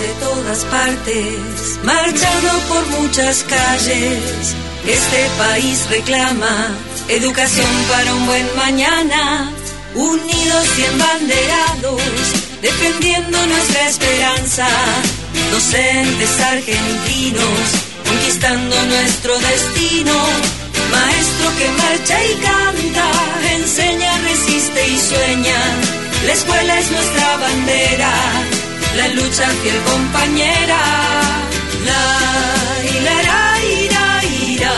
de todas partes, marchando por muchas calles. Este país reclama educación para un buen mañana, unidos y embanderados, defendiendo nuestra esperanza. Docentes argentinos, conquistando nuestro destino. Maestro que marcha y canta, enseña, resiste y sueña. La escuela es nuestra bandera, la lucha fiel compañera. La ira, ira, ira,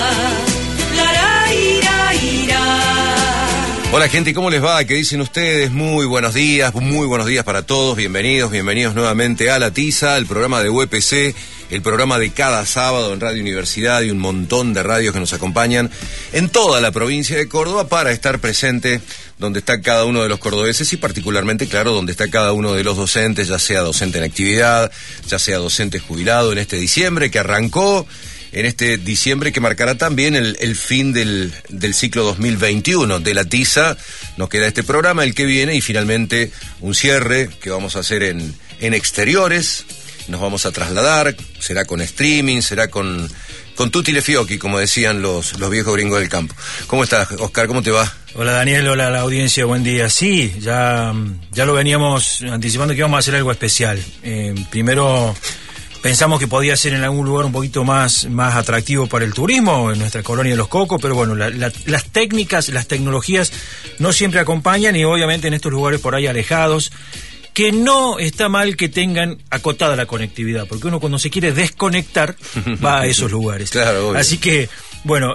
la ira, ira. Hola gente, ¿cómo les va? ¿Qué dicen ustedes? Muy buenos días para todos. Bienvenidos nuevamente a La Tiza, el programa de UPC, el programa de cada sábado en Radio Universidad y un montón de radios que nos acompañan en toda la provincia de Córdoba para estar presente donde está cada uno de los cordobeses y particularmente, claro, donde está cada uno de los docentes, ya sea docente en actividad, ya sea docente jubilado en este diciembre que arrancó, en este diciembre que marcará también el fin del ciclo 2021 de La Tiza. Nos queda este programa, el que viene, y finalmente un cierre que vamos a hacer en exteriores. Nos vamos a trasladar, será con streaming, será con tutti le fiocchi, como decían los viejos gringos del campo. ¿Cómo estás, Oscar? ¿Cómo te va? Hola Daniel, hola a la audiencia, buen día. Sí, ya lo veníamos anticipando que íbamos a hacer algo especial. Primero pensamos que podía ser en algún lugar un poquito más atractivo para el turismo, en nuestra colonia de Los Cocos, pero bueno, las técnicas, las tecnologías no siempre acompañan, y obviamente en estos lugares por ahí alejados, que no está mal que tengan acotada la conectividad, porque uno cuando se quiere desconectar va a esos lugares. Claro, obvio. Así que, bueno,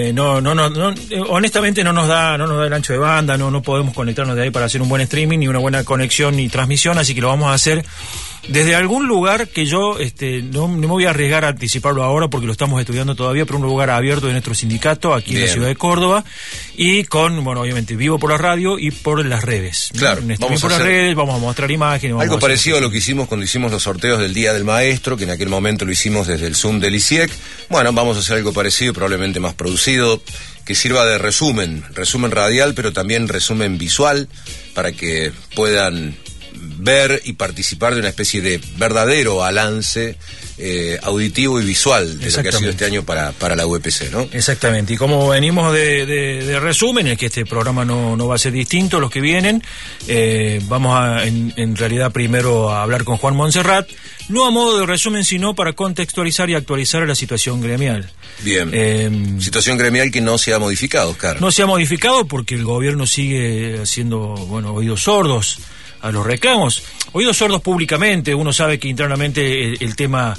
honestamente no nos da el ancho de banda, no podemos conectarnos de ahí para hacer un buen streaming, ni una buena conexión ni transmisión, así que lo vamos a hacer desde algún lugar que yo no me voy a arriesgar a anticiparlo ahora porque lo estamos estudiando todavía, pero un lugar abierto de nuestro sindicato aquí en la ciudad de Córdoba, y con, bueno, obviamente vivo por la radio y por las redes. Claro, vamos por las redes, vamos a mostrar imágenes. Algo parecido a lo que hicimos cuando hicimos los sorteos del Día del Maestro, que en aquel momento lo hicimos desde el Zoom del ICIEC. Bueno, vamos a hacer algo parecido, probablemente más producido, que sirva de resumen radial, pero también resumen visual, para que puedan ver y participar de una especie de verdadero balance auditivo y visual de lo que ha sido este año para la UPC, ¿no? Exactamente, y como venimos de resúmenes, que este programa no va a ser distinto a los que vienen, vamos a, en realidad, primero a hablar con Juan Monserrat, no a modo de resumen, sino para contextualizar y actualizar la situación gremial. Bien, situación gremial que no se ha modificado, Oscar. No se ha modificado porque el gobierno sigue haciendo, oídos sordos a los reclamos, oídos sordos públicamente. Uno sabe que internamente el tema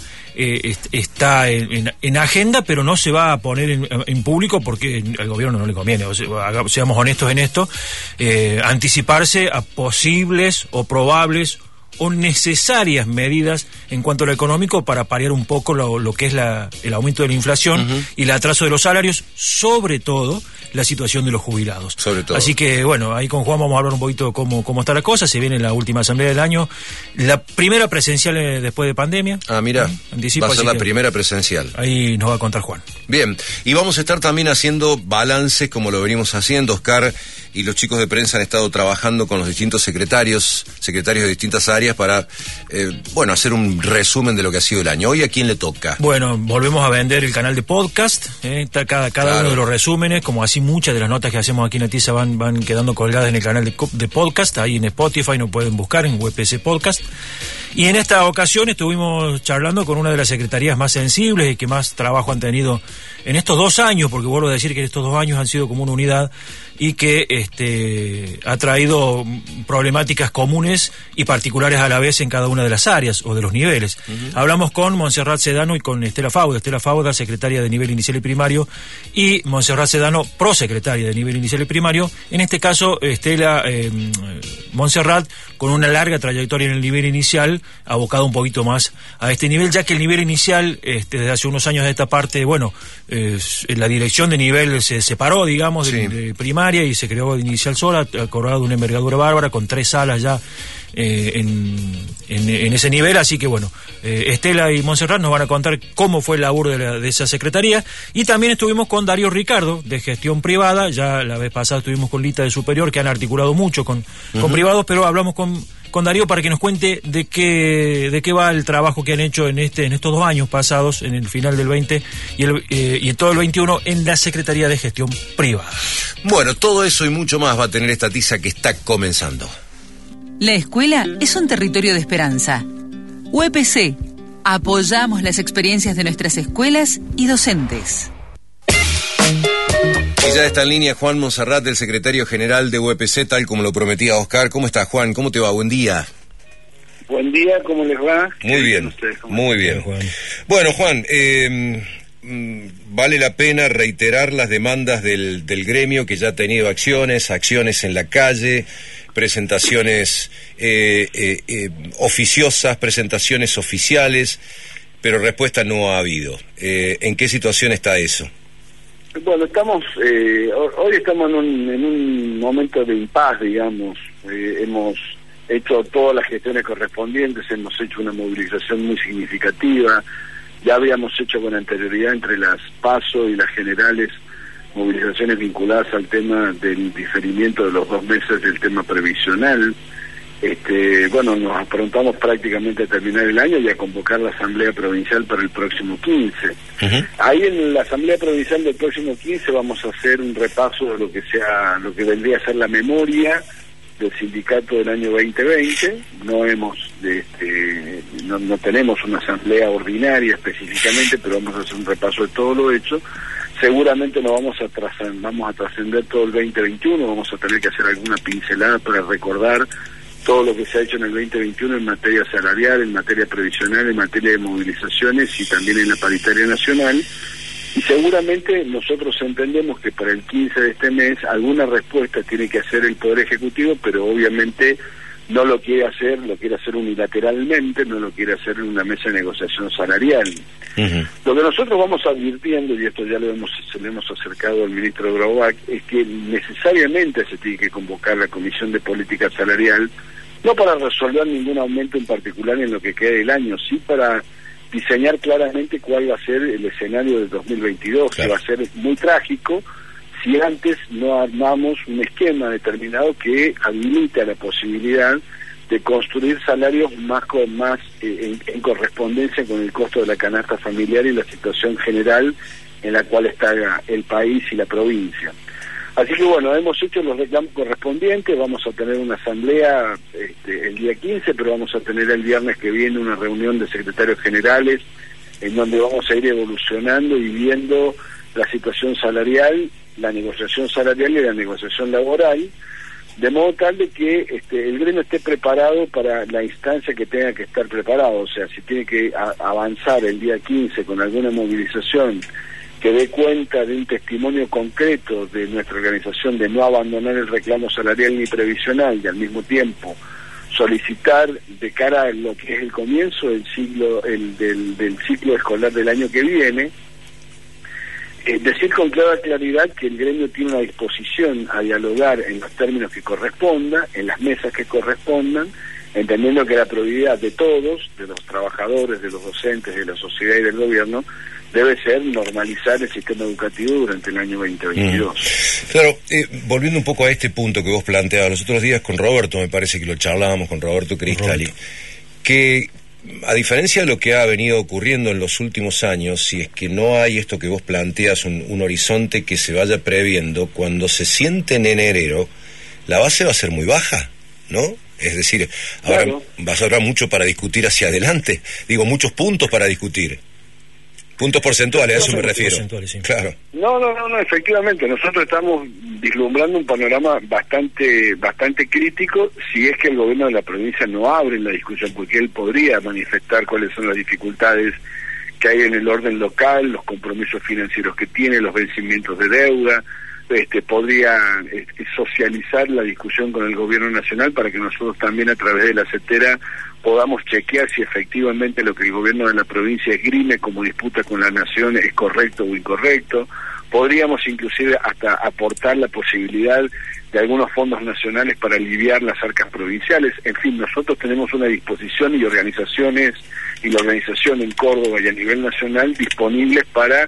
está en agenda, pero no se va a poner en público porque al gobierno no le conviene. O sea, seamos honestos en esto, anticiparse a posibles o probables o necesarias medidas en cuanto a lo económico para paliar un poco lo que es el aumento de la inflación y el atraso de los salarios, sobre todo la situación de los jubilados. Sobre todo. Así que, bueno, ahí con Juan vamos a hablar un poquito de cómo está la cosa. Se viene la última asamblea del año, la primera presencial después de pandemia. Ah, mira, anticipo, va a ser la primera presencial. Ahí nos va a contar Juan. Bien, y vamos a estar también haciendo balances como lo venimos haciendo. Oscar y los chicos de prensa han estado trabajando con los distintos secretarios de distintas áreas para, hacer un resumen de lo que ha sido el año. ¿Hoy a quién le toca? Bueno, volvemos a vender el canal de podcast, cada uno de los resúmenes, como así muchas de las notas que hacemos aquí en La Tiza van quedando colgadas en el canal de podcast, ahí en Spotify, nos pueden buscar en UPC Podcast. Y en esta ocasión estuvimos charlando con una de las secretarías más sensibles y que más trabajo han tenido en estos 2 años, porque vuelvo a decir que estos 2 años han sido como una unidad y que ha traído problemáticas comunes y particulares a la vez en cada una de las áreas o de los niveles. Hablamos con Montserrat Sedano y con Estela Fauda, secretaria de nivel inicial y primario, y Montserrat Sedano, prosecretaria de nivel inicial y primario. En este caso, Montserrat, con una larga trayectoria en el nivel inicial, abocado un poquito más a este nivel, ya que el nivel inicial, desde hace unos años de esta parte, la dirección de nivel se separó, digamos, de primaria, y se creó inicial sola, acordado de una envergadura bárbara, con 3 salas ya en ese nivel. Así que Estela y Montserrat nos van a contar cómo fue el laburo de esa secretaría. Y también estuvimos con Darío Ricardo, de gestión privada. Ya la vez pasada estuvimos con Lita de Superior, que han articulado mucho con privados, pero hablamos con con Darío para que nos cuente de qué va el trabajo que han hecho en estos 2 años pasados, en el final del 20 y todo el 21, en la Secretaría de Gestión Privada. Bueno, todo eso y mucho más va a tener esta tiza que está comenzando. La escuela es un territorio de esperanza. UPC, apoyamos las experiencias de nuestras escuelas y docentes. Y ya está en línea Juan Monserrat, el secretario general de UPC, tal como lo prometía Oscar. ¿Cómo estás, Juan? ¿Cómo te va? Buen día. Buen día, ¿cómo les va? Muy bien, muy bien. Juan. Bueno, Juan, vale la pena reiterar las demandas del gremio, que ya ha tenido acciones en la calle, presentaciones oficiosas, presentaciones oficiales, pero respuesta no ha habido. ¿En qué situación está eso? Bueno, hoy estamos en un momento de impas, digamos. Hemos hecho todas las gestiones correspondientes, hemos hecho una movilización muy significativa, ya habíamos hecho con anterioridad entre las PASO y las generales movilizaciones vinculadas al tema del diferimiento de los 2 meses del tema previsional. Bueno, nos aprontamos prácticamente a terminar el año y a convocar la Asamblea Provincial para el próximo 15. Uh-huh. Ahí en la Asamblea Provincial del próximo 15 vamos a hacer un repaso de lo que vendría a ser la memoria del sindicato del año 2020. No tenemos una asamblea ordinaria específicamente, pero vamos a hacer un repaso de todo lo hecho. Seguramente nos vamos a trascender todo el 2021, vamos a tener que hacer alguna pincelada para recordar todo lo que se ha hecho en el 2021 en materia salarial, en materia previsional, en materia de movilizaciones y también en la paritaria nacional. Y seguramente nosotros entendemos que para el 15 de este mes alguna respuesta tiene que hacer el Poder Ejecutivo, pero obviamente no lo quiere hacer unilateralmente, no lo quiere hacer en una mesa de negociación salarial. Uh-huh. Lo que nosotros vamos advirtiendo, y esto ya se le hemos acercado al ministro Graubach, es que necesariamente se tiene que convocar la Comisión de Política Salarial, no para resolver ningún aumento en particular en lo que quede del año, sí para diseñar claramente cuál va a ser el escenario del 2022, claro, que va a ser muy trágico si antes no armamos un esquema determinado que habilita la posibilidad de construir salarios más en correspondencia con el costo de la canasta familiar y la situación general en la cual está el país y la provincia. Así que bueno, hemos hecho los reclamos correspondientes, vamos a tener una asamblea el día 15, pero vamos a tener el viernes que viene una reunión de secretarios generales en donde vamos a ir evolucionando y viendo la situación salarial, la negociación salarial y la negociación laboral, de modo tal de que el gremio esté preparado para la instancia que tenga que estar preparado. O sea, si tiene que avanzar el día 15 con alguna movilización que dé cuenta de un testimonio concreto de nuestra organización de no abandonar el reclamo salarial ni previsional y al mismo tiempo solicitar de cara a lo que es el comienzo del ciclo escolar del año que viene, decir con clara claridad que el gremio tiene una disposición a dialogar en los términos que corresponda, en las mesas que correspondan, entendiendo que la prioridad de todos, de los trabajadores, de los docentes, de la sociedad y del gobierno, debe ser normalizar el sistema educativo durante el año 2022. Claro, volviendo un poco a este punto que vos planteabas los otros días con Roberto, me parece que lo charlábamos con Roberto Cristali, que a diferencia de lo que ha venido ocurriendo en los últimos años, si es que no hay esto que vos planteas, un horizonte que se vaya previendo, cuando se sienten en enero, la base va a ser muy baja, ¿no? Es decir, claro, habrá mucho para discutir hacia adelante, muchos puntos para discutir. Puntos porcentuales, a eso me refiero. Sí. Claro. No, efectivamente, nosotros estamos vislumbrando un panorama bastante crítico si es que el gobierno de la provincia no abre la discusión, porque él podría manifestar cuáles son las dificultades que hay en el orden local, los compromisos financieros que tiene, los vencimientos de deuda, podría socializar la discusión con el gobierno nacional para que nosotros también a través de la CETERA podamos chequear si efectivamente lo que el gobierno de la provincia esgrime como disputa con la nación es correcto o incorrecto. Podríamos inclusive hasta aportar la posibilidad de algunos fondos nacionales para aliviar las arcas provinciales. En fin, nosotros tenemos una disposición y la organización en Córdoba y a nivel nacional disponibles para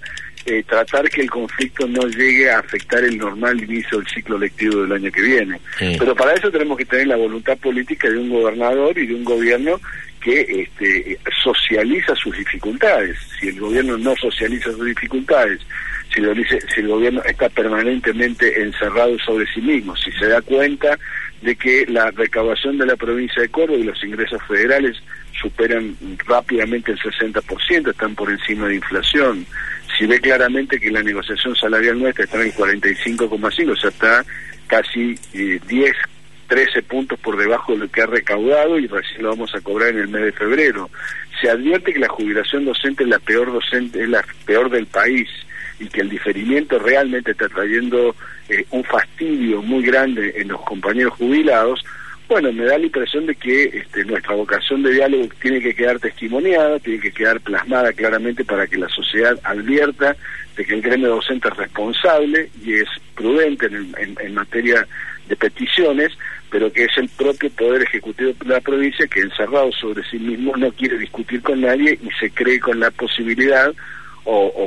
tratar que el conflicto no llegue a afectar el normal inicio del ciclo lectivo del año que viene. Pero para eso tenemos que tener la voluntad política de un gobernador y de un gobierno que socializa sus dificultades. Si el gobierno no socializa sus dificultades, si el gobierno está permanentemente encerrado sobre sí mismo, si se da cuenta de que la recaudación de la provincia de Córdoba y los ingresos federales superan rápidamente el 60%, están por encima de inflación, si ve claramente que la negociación salarial nuestra está en el 45,5, o sea, está casi 10, 13 puntos por debajo de lo que ha recaudado y recién lo vamos a cobrar en el mes de febrero. Se advierte que la jubilación docente es la peor del país y que el diferimiento realmente está trayendo un fastidio muy grande en los compañeros jubilados. Bueno, me da la impresión de que nuestra vocación de diálogo tiene que quedar testimoniada, tiene que quedar plasmada claramente para que la sociedad advierta de que el gremio docente es responsable y es prudente en materia de peticiones, pero que es el propio Poder Ejecutivo de la provincia que, encerrado sobre sí mismo, no quiere discutir con nadie y se cree con la posibilidad o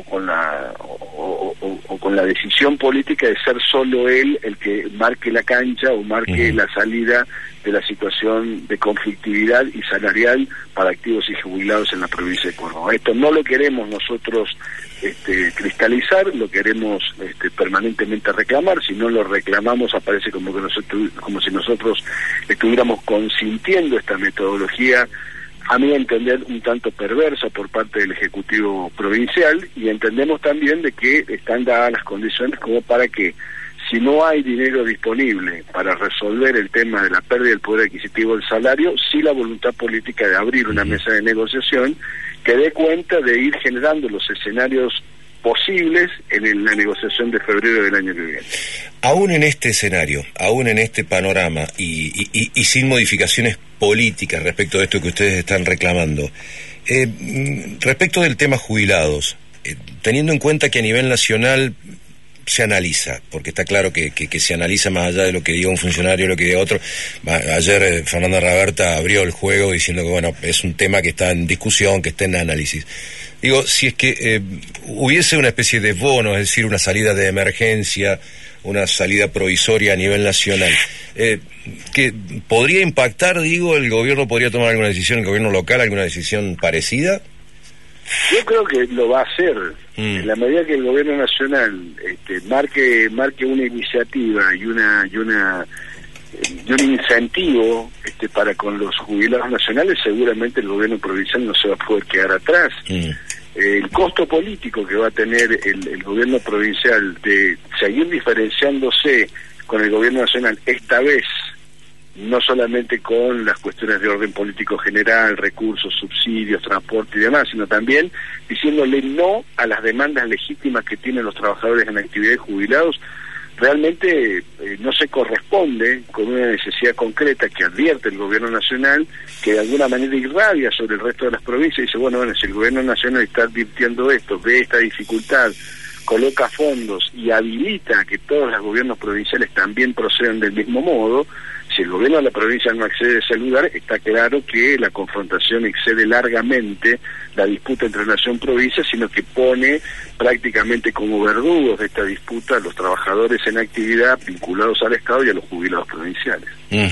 con la decisión política de ser solo él el que marque la cancha o marque la salida de la situación de conflictividad y salarial para activos y jubilados en la provincia de Córdoba. Esto no lo queremos nosotros cristalizar, lo queremos permanentemente reclamar. Si no lo reclamamos aparece como si nosotros estuviéramos consintiendo esta metodología, a mi entender, un tanto perversa por parte del Ejecutivo Provincial, y entendemos también de que están dadas las condiciones como para que, si no hay dinero disponible para resolver el tema de la pérdida del poder adquisitivo del salario, sí la voluntad política de abrir una mesa de negociación que dé cuenta de ir generando los escenarios posibles en la negociación de febrero del año que viene. Aún en este escenario, aún en este panorama y sin modificaciones políticas respecto de esto que ustedes están reclamando, respecto del tema jubilados, teniendo en cuenta que a nivel nacional se analiza, porque está claro que se analiza más allá de lo que diga un funcionario, lo que diga otro. Ayer Fernanda Raberta abrió el juego diciendo que bueno, es un tema que está en discusión, que está en análisis. Digo, si es que hubiese una especie de bono, es decir, una salida de emergencia, una salida provisoria a nivel nacional, que podría impactar, digo, el gobierno podría tomar alguna decisión, el gobierno local, alguna decisión parecida. Yo creo que lo va a hacer. En la medida que el gobierno nacional marque una iniciativa y un incentivo para con los jubilados nacionales, seguramente el gobierno provincial no se va a poder quedar atrás. El costo político que va a tener el gobierno provincial de seguir diferenciándose con el gobierno nacional, esta vez no solamente con las cuestiones de orden político general, recursos, subsidios, transporte y demás, sino también diciéndole no a las demandas legítimas que tienen los trabajadores en actividad de jubilados, realmente no se corresponde con una necesidad concreta que advierte el gobierno nacional, que de alguna manera irradia sobre el resto de las provincias y dice, bueno, si el gobierno nacional está advirtiendo esto, ve esta dificultad, coloca fondos y habilita que todos los gobiernos provinciales también procedan del mismo modo. Si el gobierno de la provincia no accede a ese lugar, está claro que la confrontación excede largamente la disputa entre nación y provincia, sino que pone prácticamente como verdugos de esta disputa a los trabajadores en actividad vinculados al Estado y a los jubilados provinciales.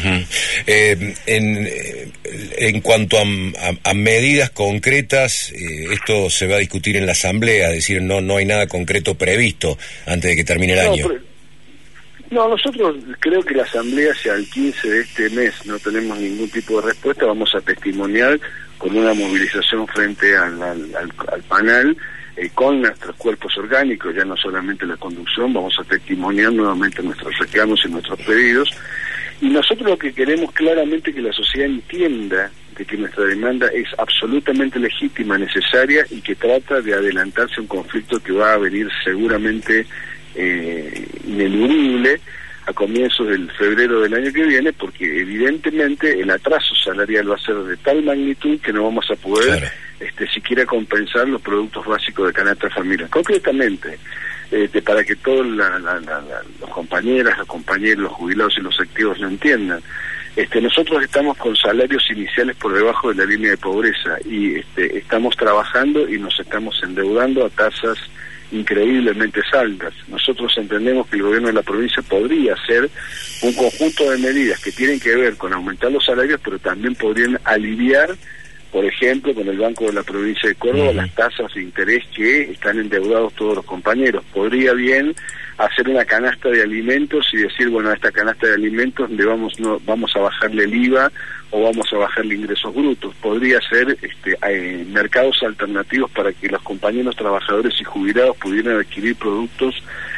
En cuanto a medidas concretas, esto se va a discutir en la Asamblea, es decir, no hay nada concreto previsto antes de que termine el año. No, nosotros creo que la Asamblea, si al 15 de este mes no tenemos ningún tipo de respuesta, vamos a testimoniar con una movilización frente al panel, con nuestros cuerpos orgánicos, ya no solamente la conducción, vamos a testimoniar nuevamente nuestros reclamos y nuestros pedidos. Y nosotros lo que queremos claramente es que la sociedad entienda de que nuestra demanda es absolutamente legítima, necesaria y que trata de adelantarse a un conflicto que va a venir seguramente ineludible a comienzos del febrero del año que viene, porque evidentemente el atraso salarial va a ser de tal magnitud que no vamos a poder siquiera compensar los productos básicos de canasta familiar. Concretamente, para que todos los compañeras, los compañeros, los jubilados y los activos lo entiendan, Nosotros estamos con salarios iniciales por debajo de la línea de pobreza y estamos trabajando y nos estamos endeudando a tasas increíblemente altas. Nosotros entendemos que el gobierno de la provincia podría hacer un conjunto de medidas que tienen que ver con aumentar los salarios, pero también podrían aliviar, por ejemplo, con el Banco de la Provincia de Córdoba, las tasas de interés que están endeudados todos los compañeros. Podría bien hacer una canasta de alimentos y decir, bueno, a esta canasta de alimentos le vamos a bajarle el IVA o vamos a bajarle ingresos brutos. Podría ser mercados alternativos para que los compañeros trabajadores y jubilados pudieran adquirir productos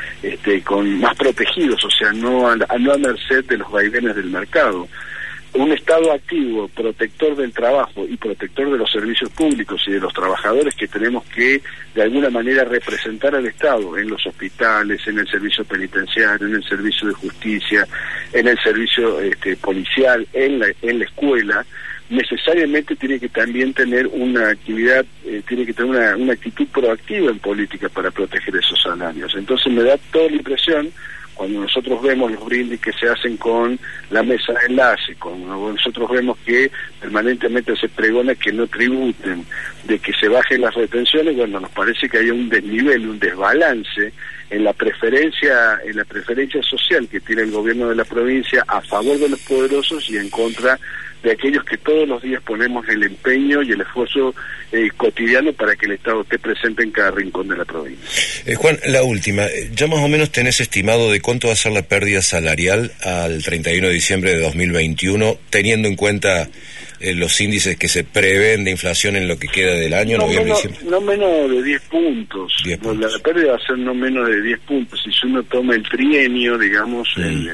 con más protegidos, o sea, no a merced de los vaivenes del mercado. Un Estado activo, protector del trabajo y protector de los servicios públicos y de los trabajadores que tenemos que, de alguna manera, representar al Estado en los hospitales, en el servicio penitenciario, en el servicio de justicia, en el servicio policial, en la escuela, necesariamente tiene que también tener una actividad, tiene que tener una actitud proactiva en política para proteger esos salarios. Entonces me da toda la impresión, cuando nosotros vemos los brindis que se hacen con la mesa de enlace, cuando nosotros vemos que permanentemente se pregona que no tributen, de que se bajen las retenciones, bueno, nos parece que hay un desnivel, un desbalance en la preferencia social que tiene el gobierno de la provincia a favor de los poderosos y en contra de aquellos que todos los días ponemos el empeño y el esfuerzo cotidiano para que el Estado esté presente en cada rincón de la provincia. Juan, la última, ¿ya más o menos tenés estimado de cuánto va a ser la pérdida salarial al 31 de diciembre de 2021, teniendo en cuenta los índices que se prevén de inflación en lo que queda del año? No menos de 10 puntos. 10 puntos. La pérdida va a ser no menos de 10 puntos. Si uno toma el trienio, digamos,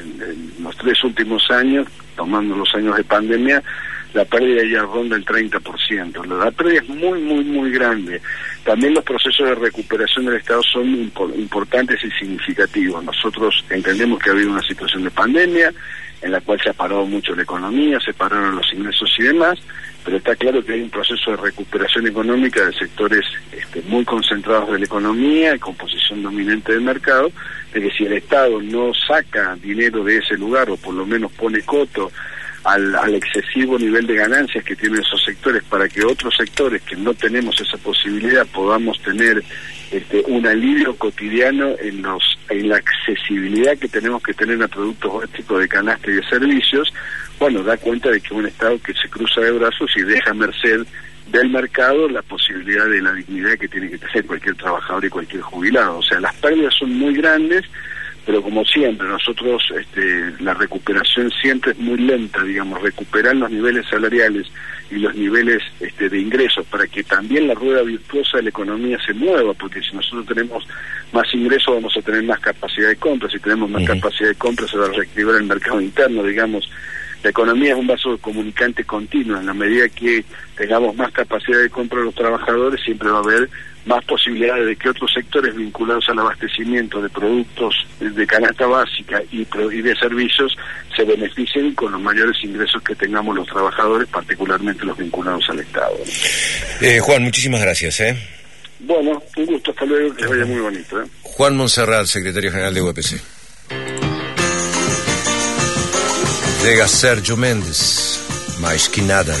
los 3 últimos años, tomando los años de pandemia, la pérdida ya ronda el 30%. La pérdida es muy, muy, muy grande. También los procesos de recuperación del Estado son importantes y significativos. Nosotros entendemos que ha habido una situación de pandemia en la cual se ha parado mucho la economía, se pararon los ingresos y demás, pero está claro que hay un proceso de recuperación económica de sectores muy concentrados de la economía y con posición dominante del mercado, de que si el Estado no saca dinero de ese lugar o por lo menos pone coto al excesivo nivel de ganancias que tienen esos sectores para que otros sectores que no tenemos esa posibilidad podamos tener un alivio cotidiano en la accesibilidad que tenemos que tener a productos básicos de canasta y de servicios, bueno, da cuenta de que un Estado que se cruza de brazos y deja a merced del mercado la posibilidad de la dignidad que tiene que tener cualquier trabajador y cualquier jubilado. O sea, las pérdidas son muy grandes, pero como siempre, nosotros la recuperación siempre es muy lenta, digamos, recuperar los niveles salariales y los niveles de ingresos para que también la rueda virtuosa de la economía se mueva, porque si nosotros tenemos más ingresos vamos a tener más capacidad de compra, si tenemos más capacidad de compra se va a reactivar el mercado interno, digamos. La economía es un vaso comunicante continuo, en la medida que tengamos más capacidad de compra de los trabajadores siempre va a haber más posibilidades de que otros sectores vinculados al abastecimiento de productos de canasta básica y de servicios se beneficien con los mayores ingresos que tengamos los trabajadores, particularmente los vinculados al Estado. Juan, muchísimas gracias. Bueno, un gusto, hasta luego, que vaya muy bonito. Juan Monserrat, secretario general de UPC. Llega Sergio Mendes, mais que nada.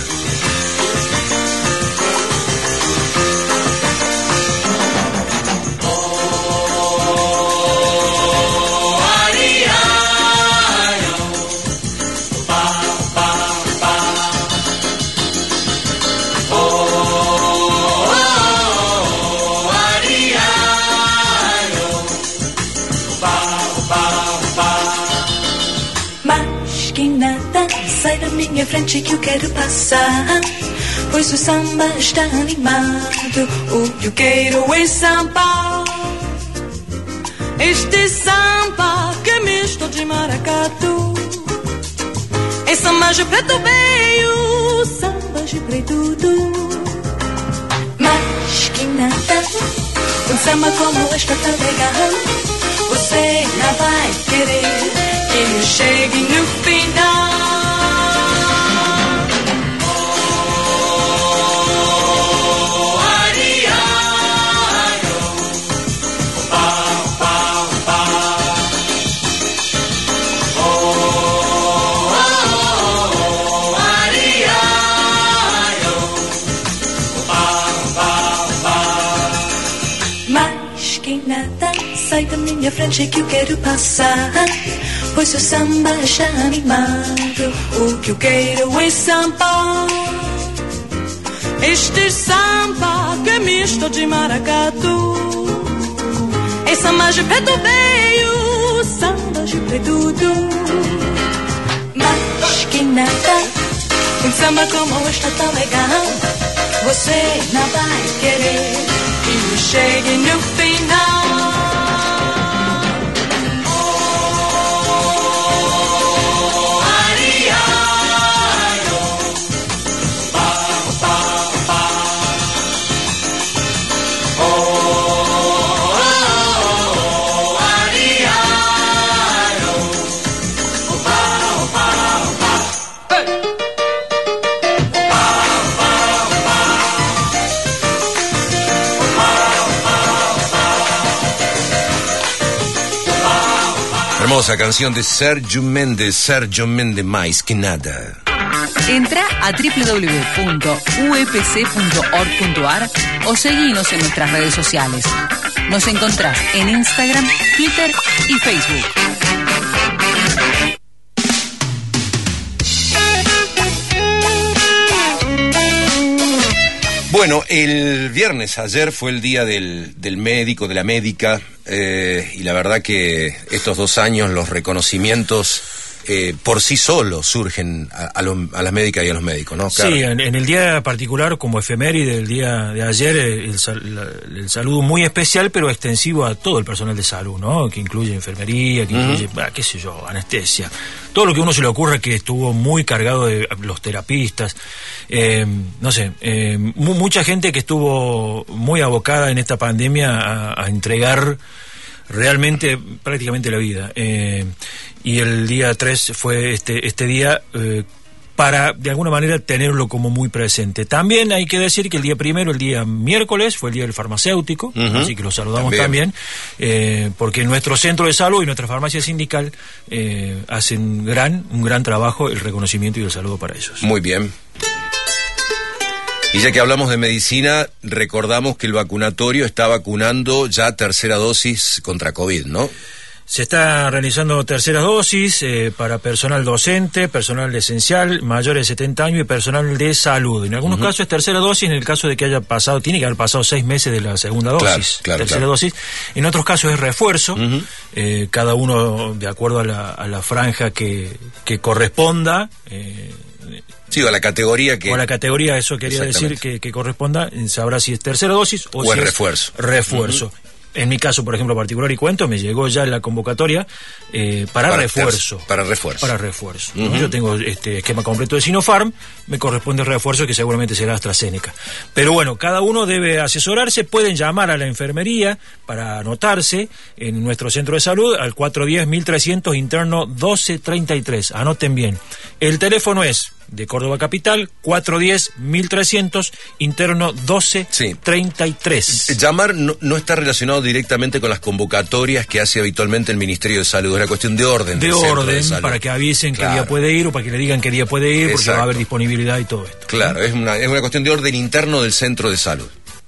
Sai da minha frente que eu quero passar, pois o samba está animado. O eu quero é samba, este samba que é misto de maracatu. É samba de preto veio, samba de preto tudo. Mas que nada, um samba como este tá legal. Você não vai querer que eu chegue no final. sai da minha frente que eu quero passar, pois seu samba já animado. O que eu quero é samba, este samba que é misto de maracatu. É samba de preto veio, samba de preto. Mas que nada, um samba como este tão legal, você não vai querer que chegue no final. Hermosa canción de Sergio Méndez más que nada. Entra a www.upc.org.ar o seguinos en nuestras redes sociales. Nos encontrás en Instagram, Twitter y Facebook. Bueno, el viernes ayer fue el día del médico, de la médica, y la verdad que estos 2 años los reconocimientos por sí solos surgen a las médicas y a los médicos, ¿no? Claro. Sí, en el día particular, como efeméride del día de ayer, el saludo muy especial, pero extensivo a todo el personal de salud, ¿no? Que incluye enfermería, que incluye, qué sé yo, anestesia. Todo lo que a uno se le ocurra, que estuvo muy cargado de los terapistas, no sé, mucha gente que estuvo muy abocada en esta pandemia a entregar realmente prácticamente la vida, y el día 3 fue este día para de alguna manera tenerlo como muy presente. También hay que decir que el día primero, el día miércoles, fue el día del farmacéutico, así que lo saludamos también, porque nuestro centro de salud y nuestra farmacia sindical hacen un gran trabajo, el reconocimiento y el saludo para ellos. Muy bien. Y ya que hablamos de medicina, recordamos que el vacunatorio está vacunando ya tercera dosis contra COVID, ¿no? Se está realizando terceras dosis para personal docente, personal esencial, mayores de 70 años y personal de salud. En algunos casos es tercera dosis, en el caso de que tiene que haber pasado 6 meses de la segunda dosis, tercera dosis. En otros casos es refuerzo, cada uno de acuerdo a la franja que corresponda. Sí, o a la categoría que... O a la categoría, eso quería decir que corresponda, sabrá si es tercera dosis o si es refuerzo. Refuerzo. En mi caso, por ejemplo, particular y cuento, me llegó ya la convocatoria para refuerzo. Para refuerzo. ¿No? Yo tengo este esquema completo de Sinopharm, me corresponde el refuerzo que seguramente será AstraZeneca. Pero bueno, cada uno debe asesorarse, pueden llamar a la enfermería para anotarse en nuestro centro de salud al 410-1300 interno 1233. Anoten bien. El teléfono es de Córdoba Capital, 410-1300, interno 1233. Sí. Llamar no está relacionado directamente con las convocatorias que hace habitualmente el Ministerio de Salud, es una cuestión de orden. De orden, para que avisen qué día puede ir o para que le digan qué día puede ir, porque va a haber disponibilidad y todo esto. Claro, es una cuestión de orden interno del centro de salud.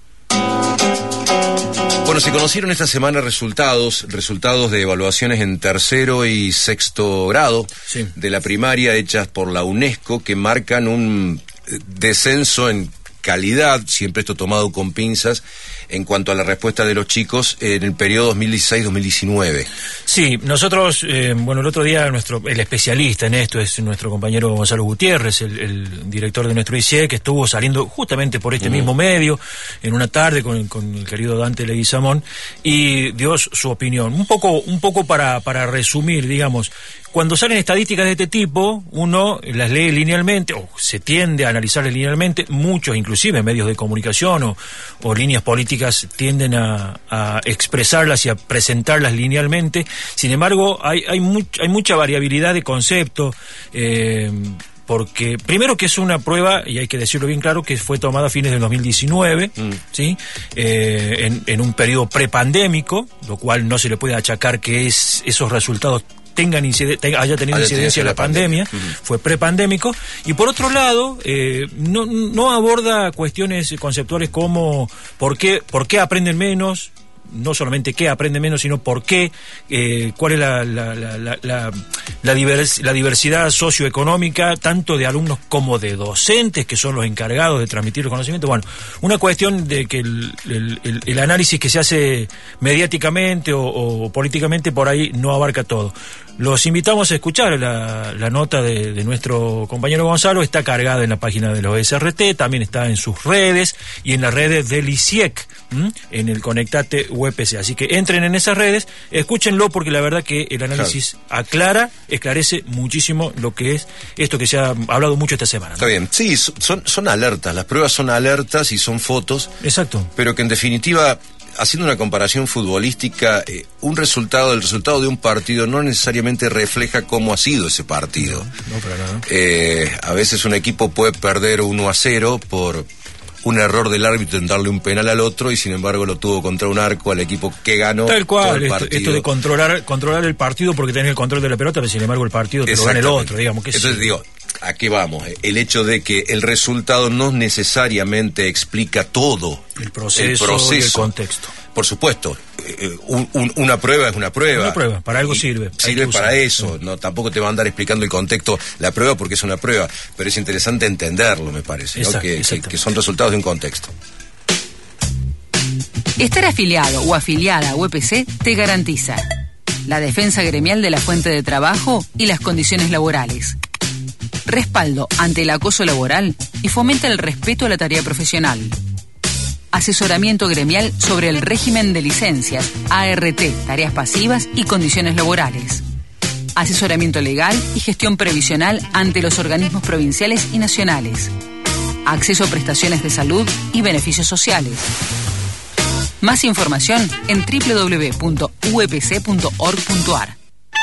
Bueno, se conocieron esta semana resultados de evaluaciones en tercero y sexto grado de la primaria hechas por la UNESCO, que marcan un descenso en calidad, siempre esto tomado con pinzas, en cuanto a la respuesta de los chicos en el periodo 2016-2019. Sí, nosotros, el otro día el especialista en esto es nuestro compañero Gonzalo Gutiérrez, el director de nuestro ICE, que estuvo saliendo justamente por este mismo medio, en una tarde con el querido Dante Leguizamón, y dio su opinión. Un poco para resumir, digamos, cuando salen estadísticas de este tipo, uno las lee linealmente, o se tiende a analizarlas linealmente, muchos, inclusive medios de comunicación o líneas políticas, tienden a expresarlas y a presentarlas linealmente. Sin embargo, hay mucha variabilidad de concepto, porque primero que es una prueba, y hay que decirlo bien claro, que fue tomada a fines del 2019, ¿sí? En un periodo prepandémico, lo cual no se le puede achacar que esos resultados haya tenido incidencia la pandemia, fue prepandémico, y por otro lado no aborda cuestiones conceptuales como por qué aprenden menos, no solamente qué aprende menos, sino por qué, cuál es la diversidad socioeconómica, tanto de alumnos como de docentes, que son los encargados de transmitir los conocimientos. Bueno, una cuestión de que el análisis que se hace mediáticamente o políticamente por ahí no abarca todo. Los invitamos a escuchar la nota de nuestro compañero Gonzalo. Está cargada en la página de los SRT, también está en sus redes y en las redes del ICIEC, en el Conectate UPC. Así que entren en esas redes, escúchenlo, porque la verdad que el análisis esclarece muchísimo lo que es esto que se ha hablado mucho esta semana, ¿no? Está bien, sí, son alertas, las pruebas son alertas y son fotos. Exacto. Pero que en definitiva, haciendo una comparación futbolística, el resultado de un partido no necesariamente refleja cómo ha sido ese partido. No, para nada. A veces un equipo puede perder 1-0 por un error del árbitro en darle un penal al otro, y sin embargo lo tuvo contra un arco al equipo que ganó. Tal cual, todo el partido. Esto de controlar el partido porque tenés el control de la pelota, pero sin embargo el partido te lo gana el otro, digamos. Que entonces digo, ¿a qué vamos? El hecho de que el resultado no necesariamente explica todo. El proceso y el contexto. Por supuesto, una prueba es una prueba. Una prueba, para algo sirve. Sirve para eso, no, tampoco te va a andar explicando el contexto, la prueba, porque es una prueba, pero es interesante entenderlo, me parece, ¿no? Que son resultados de un contexto. Estar afiliado o afiliada a UPC te garantiza la defensa gremial de la fuente de trabajo y las condiciones laborales, respaldo ante el acoso laboral y fomenta el respeto a la tarea profesional, asesoramiento gremial sobre el régimen de licencias, ART, tareas pasivas y condiciones laborales, asesoramiento legal y gestión previsional ante los organismos provinciales y nacionales, acceso a prestaciones de salud y beneficios sociales. Más información en www.upc.org.ar.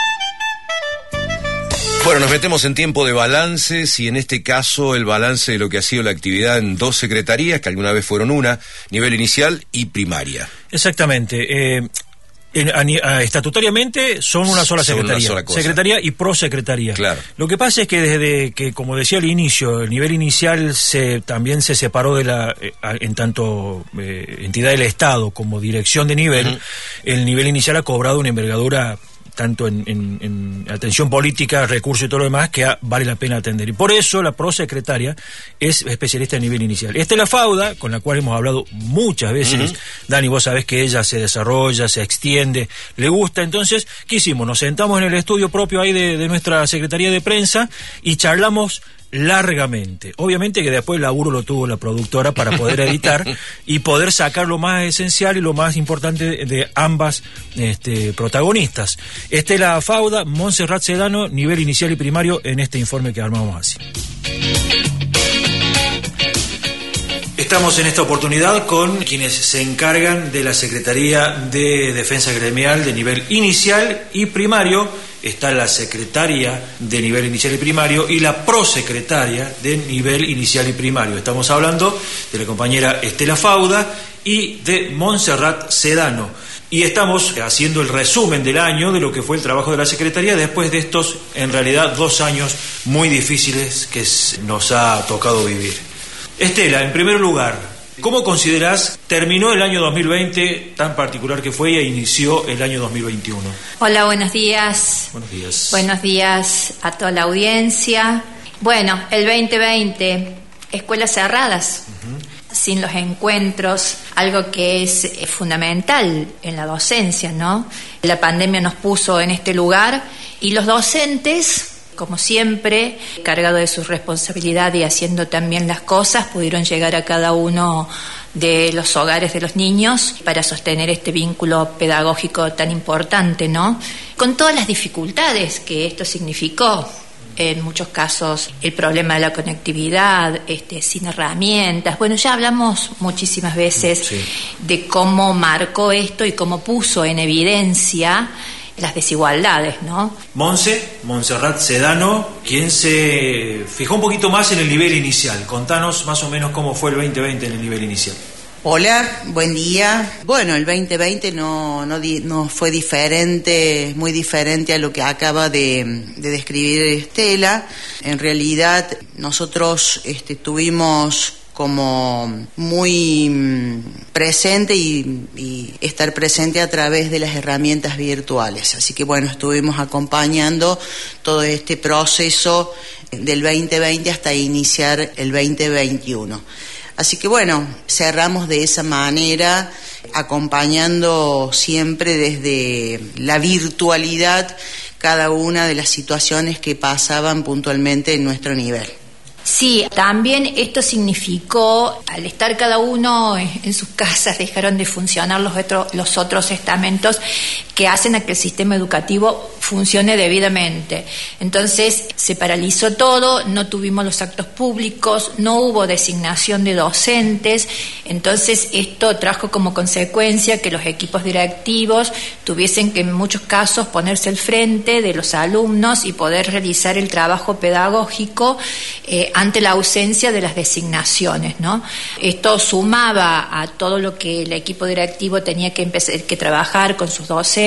Bueno, nos metemos en tiempo de balances, y en este caso el balance de lo que ha sido la actividad en 2 secretarías, que alguna vez fueron una, nivel inicial y primaria. Exactamente. Estatutariamente son una sola secretaría, secretaría y prosecretaría. Claro. Lo que pasa es que desde que, como decía al inicio, el nivel inicial también se separó en tanto entidad del Estado como dirección de nivel. El nivel inicial ha cobrado una envergadura tanto en atención política, recursos y todo lo demás, que vale la pena atender. Y por eso la prosecretaria es especialista en nivel inicial. Estela Fauda, con la cual hemos hablado muchas veces, Dani, vos sabés que ella se desarrolla, se extiende, le gusta. Entonces, ¿qué hicimos? Nos sentamos en el estudio propio ahí de nuestra Secretaría de Prensa y charlamos largamente. Obviamente que después el laburo lo tuvo la productora para poder editar y poder sacar lo más esencial y lo más importante de ambas protagonistas. Estela Fauda, Montserrat Sedano, nivel inicial y primario, en este informe que armamos así. Estamos en esta oportunidad con quienes se encargan de la Secretaría de Defensa Gremial de nivel inicial y primario. Está la secretaria de nivel inicial y primario y la prosecretaria de nivel inicial y primario. Estamos hablando de la compañera Estela Fauda y de Montserrat Sedano. Y estamos haciendo el resumen del año, de lo que fue el trabajo de la Secretaría después de estos, en realidad, 2 años muy difíciles que nos ha tocado vivir. Estela, en primer lugar, ¿cómo considerás terminó el año 2020 tan particular que fue e inició el año 2021? Hola, buenos días. Buenos días. Buenos días a toda la audiencia. Bueno, el 2020, escuelas cerradas, sin los encuentros, algo que es fundamental en la docencia, ¿no? La pandemia nos puso en este lugar y los docentes, como siempre, cargados de su responsabilidad y haciendo también las cosas, pudieron llegar a cada uno de los hogares de los niños para sostener este vínculo pedagógico tan importante, ¿no? Con todas las dificultades que esto significó. En muchos casos el problema de la conectividad, sin herramientas. Bueno, ya hablamos muchísimas veces de cómo marcó esto y cómo puso en evidencia las desigualdades, ¿no? Montserrat Sedano, quien se fijó un poquito más en el nivel inicial. Contanos más o menos cómo fue el 2020 en el nivel inicial. Hola, buen día. Bueno, el 2020 no fue diferente, muy diferente a lo que acaba de describir Estela. En realidad, nosotros tuvimos como muy presente y estar presente a través de las herramientas virtuales. Así que bueno, estuvimos acompañando todo este proceso del 2020 hasta iniciar el 2021. Así que bueno, cerramos de esa manera, acompañando siempre desde la virtualidad cada una de las situaciones que pasaban puntualmente en nuestro nivel. Sí, también esto significó, al estar cada uno en sus casas, dejaron de funcionar los otros estamentos que hacen a que el sistema educativo funcione debidamente. Entonces se paralizó todo, no tuvimos los actos públicos, no hubo designación de docentes, entonces esto trajo como consecuencia que los equipos directivos tuviesen que en muchos casos ponerse al frente de los alumnos y poder realizar el trabajo pedagógico ante la ausencia de las designaciones, ¿no? Esto sumaba a todo lo que el equipo directivo tenía que trabajar con sus docentes,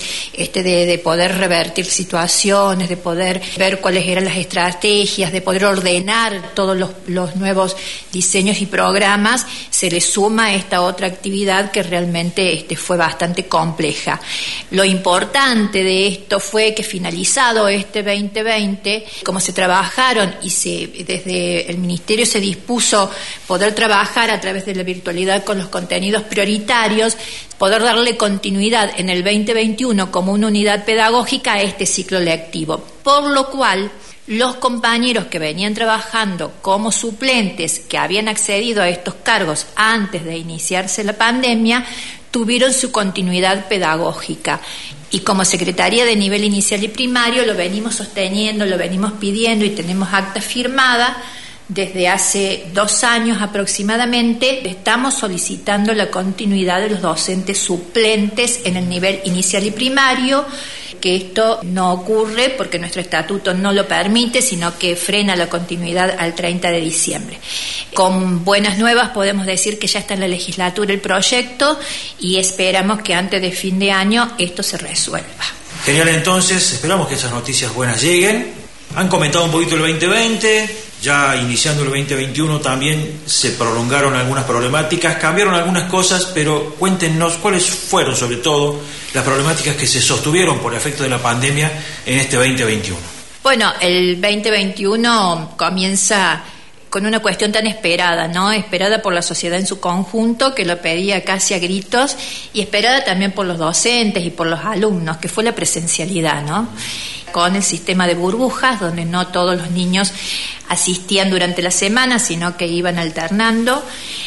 de poder revertir situaciones, de poder ver cuáles eran las estrategias, de poder ordenar todos los nuevos diseños y programas. Se le suma esta otra actividad que realmente fue bastante compleja. Lo importante de esto fue que finalizado este 2020, como se trabajaron y desde el Ministerio se dispuso poder trabajar a través de la virtualidad con los contenidos prioritarios, poder darle continuidad en el 2021 como una unidad pedagógica a este ciclo lectivo, por lo cual los compañeros que venían trabajando como suplentes, que habían accedido a estos cargos antes de iniciarse la pandemia, tuvieron su continuidad pedagógica. Y como Secretaría de Nivel Inicial y Primario lo venimos sosteniendo, lo venimos pidiendo y tenemos acta firmada. Desde hace 2 años aproximadamente estamos solicitando la continuidad de los docentes suplentes en el nivel inicial y primario, que esto no ocurre porque nuestro estatuto no lo permite, sino que frena la continuidad al 30 de diciembre. Con buenas nuevas podemos decir que ya está en la legislatura el proyecto y esperamos que antes de fin de año esto se resuelva. Genial, entonces, esperamos que esas noticias buenas lleguen. Han comentado un poquito el 2020, ya iniciando el 2021 también se prolongaron algunas problemáticas, cambiaron algunas cosas, pero cuéntenos cuáles fueron sobre todo las problemáticas que se sostuvieron por efecto de la pandemia en este 2021. Bueno, el 2021 comienza con una cuestión tan esperada, ¿no? Esperada por la sociedad en su conjunto, que lo pedía casi a gritos, y esperada también por los docentes y por los alumnos, que fue la presencialidad, ¿no? Con el sistema de burbujas, donde no todos los niños asistían durante la semana, sino que iban alternando,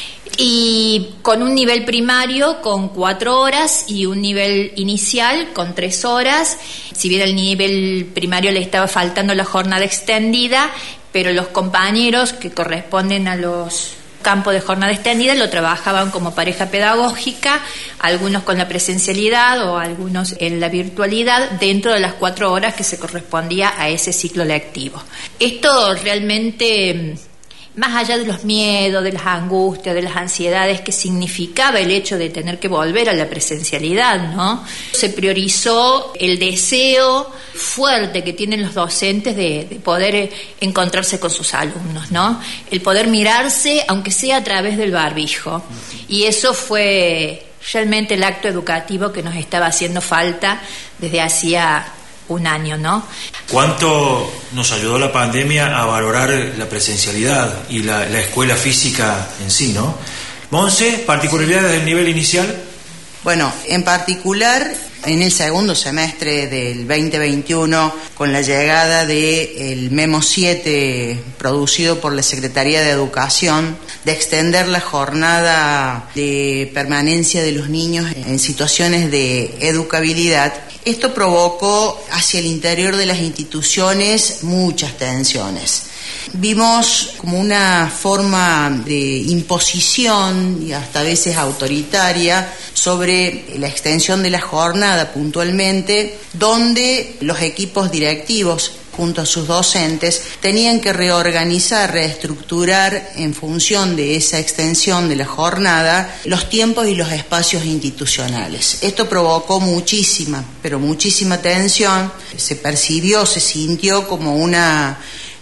y con un nivel primario con 4 horas y un nivel inicial con 3 horas. Si bien al nivel primario le estaba faltando la jornada extendida, pero los compañeros que corresponden a los campos de jornada extendida lo trabajaban como pareja pedagógica, algunos con la presencialidad o algunos en la virtualidad, dentro de las 4 horas que se correspondía a ese ciclo lectivo. Esto realmente, más allá de los miedos, de las angustias, de las ansiedades que significaba el hecho de tener que volver a la presencialidad, ¿no? Se priorizó el deseo fuerte que tienen los docentes de poder encontrarse con sus alumnos, ¿no? El poder mirarse, aunque sea a través del barbijo. Y eso fue realmente el acto educativo que nos estaba haciendo falta desde hacía un año, ¿no? ¿Cuánto nos ayudó la pandemia a valorar la presencialidad y la escuela física en sí, ¿no? Monse, particularidades del nivel inicial. Bueno, en particular, en el segundo semestre del 2021, con la llegada del Memo 7 producido por la Secretaría de Educación, de extender la jornada de permanencia de los niños en situaciones de educabilidad, esto provocó hacia el interior de las instituciones muchas tensiones. Vimos como una forma de imposición y hasta a veces autoritaria sobre la extensión de la jornada puntualmente, donde los equipos directivos junto a sus docentes tenían que reorganizar, reestructurar en función de esa extensión de la jornada los tiempos y los espacios institucionales. Esto provocó muchísima, pero muchísima tensión. Se percibió, se sintió como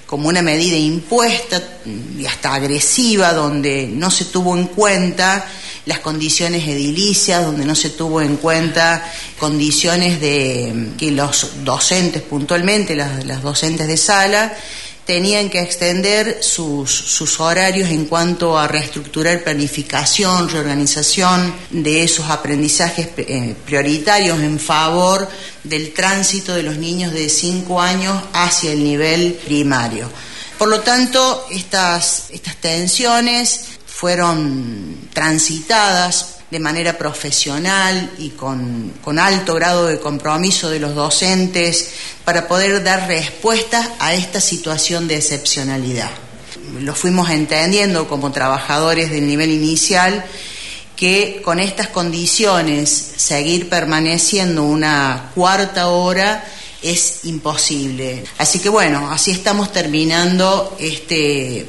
como una medida impuesta y hasta agresiva, donde no se tuvo en cuenta las condiciones edilicias, donde no se tuvo en cuenta condiciones de que los docentes puntualmente, las docentes de sala, tenían que extender sus horarios en cuanto a reestructurar planificación, reorganización de esos aprendizajes prioritarios en favor del tránsito de los niños de 5 años hacia el nivel primario. Por lo tanto, estas tensiones fueron transitadas de manera profesional y con alto grado de compromiso de los docentes para poder dar respuestas a esta situación de excepcionalidad. Lo fuimos entendiendo como trabajadores del nivel inicial que con estas condiciones seguir permaneciendo una cuarta hora es imposible. Así que bueno, así estamos terminando este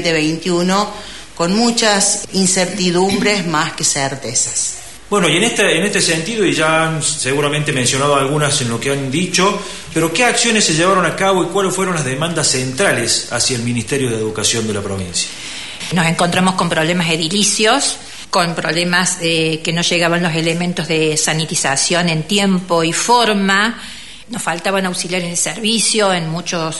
2021 con muchas incertidumbres más que certezas. Bueno, y en este sentido, y ya han seguramente mencionado algunas en lo que han dicho, pero ¿qué acciones se llevaron a cabo y cuáles fueron las demandas centrales hacia el Ministerio de Educación de la provincia? Nos encontramos con problemas edilicios, con problemas que no llegaban los elementos de sanitización en tiempo y forma, nos faltaban auxiliares de servicio en muchos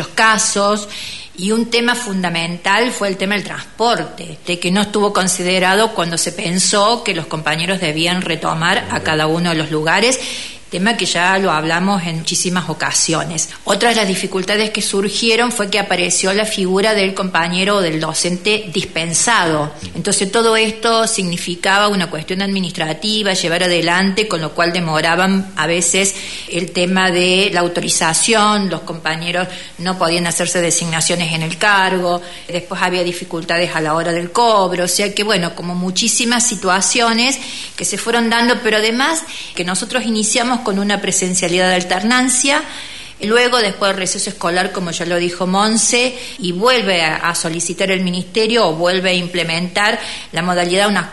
casos. Y un tema fundamental fue el tema del transporte, de que no estuvo considerado cuando se pensó que los compañeros debían retomar a cada uno de los lugares, tema que ya lo hablamos en muchísimas ocasiones. Otra de las dificultades que surgieron fue que apareció la figura del compañero o del docente dispensado. Entonces todo esto significaba una cuestión administrativa, llevar adelante, con lo cual demoraban a veces el tema de la autorización, los compañeros no podían hacerse designaciones en el cargo, después había dificultades a la hora del cobro, o sea que bueno, como muchísimas situaciones que se fueron dando, pero además que nosotros iniciamos con una presencialidad de alternancia, y luego después del receso escolar, como ya lo dijo Monse, y vuelve a solicitar el Ministerio o vuelve a implementar la modalidad unas